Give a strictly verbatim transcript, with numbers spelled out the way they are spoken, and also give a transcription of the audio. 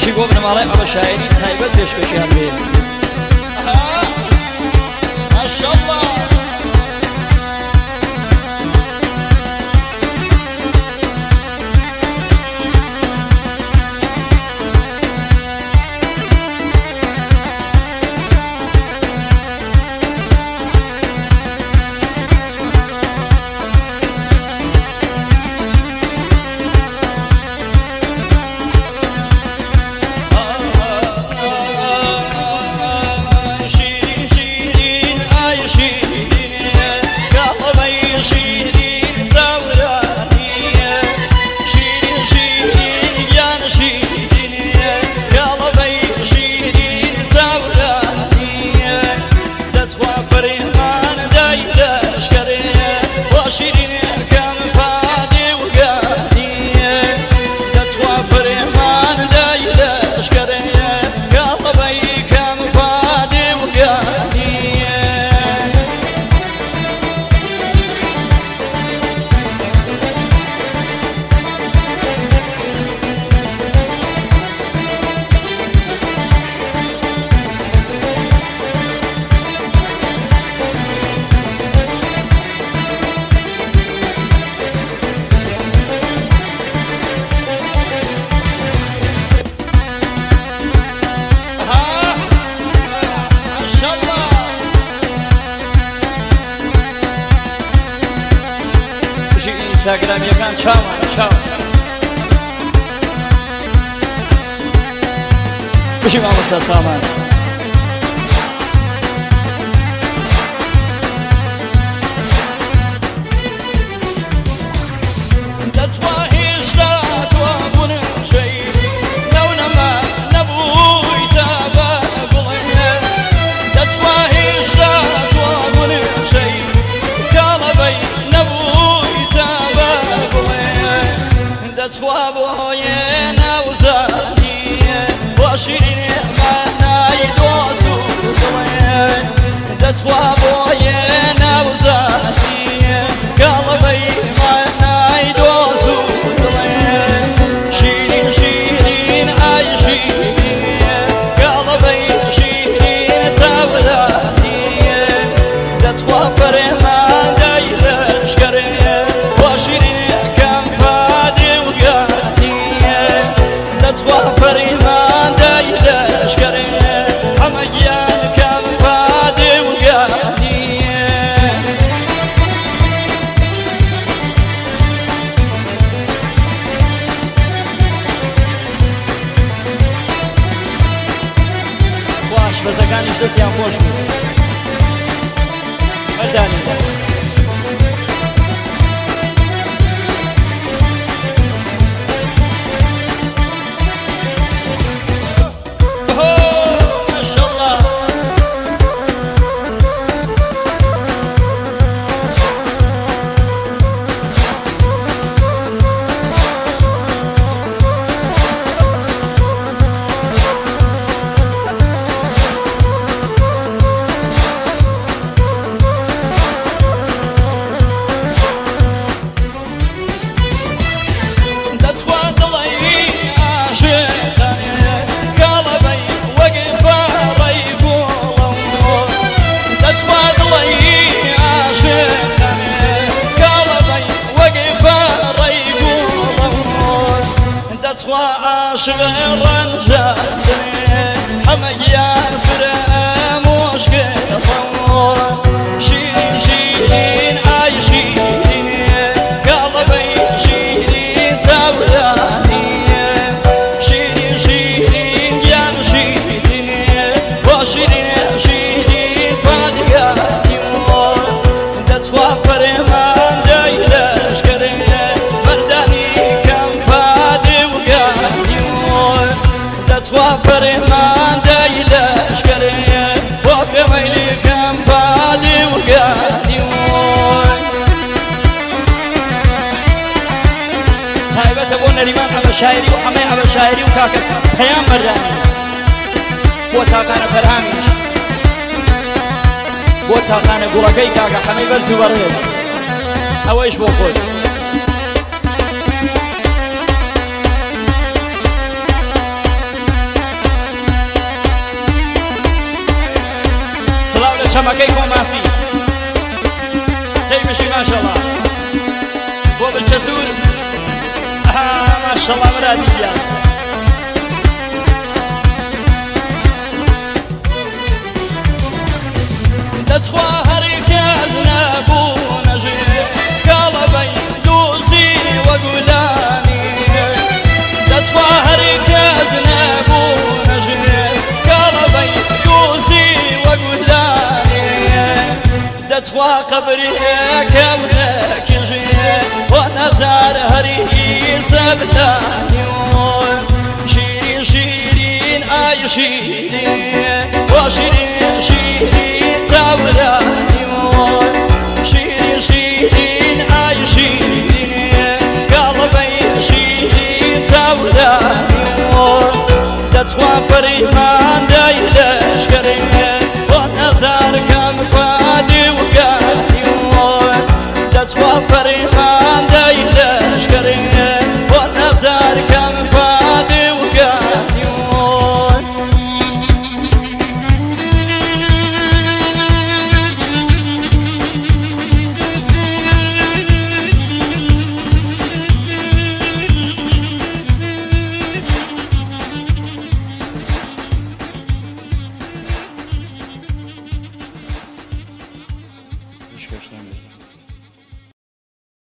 بشي بۆ بنەماڵەی ئەوە شاعری تایبەت پێشکەشیان بێ ماشاءالله ئینستاگرامیەکان چاوانە چاوان بشی مامۆستا سامان بەزەکانیش دەستیان خۆش بوو هەردانی عاشق رنجة حميان فراموش كفور شيرين شيرين عايشين قلبي شيرين تولاني شيرين شيرين يا شيرين وشيرين شيرين فادقاني تتوفر ما جايلش كريم توافر ما دايلش كريم وبميلي كم فادي وقاني صاحبة ابونا ريمان أبا شاعري وحمي أبا شاعري وكاكا حيام مرداني بوتاقانا فرهاميش بوتاقانا قرقاي كاكا حمي برزو برز أويش بوخوش شەمەکەی کۆماسی دەیمشی ماشەڵڵا بۆ بچە سوور ماشەڵڵا مرادی گیان دەتوا هەری کەس نەبوو نەژێ گاڵەبەی دووسی وەگولانی دەتوا هەری کەس نەبوو نەژێ گاڵەبەی دووسی وەگولانی دەتوا قەبرێکە ونەکێژێ بۆ نەزار هەری سەبدانی شیرین شیرین ئای شیرین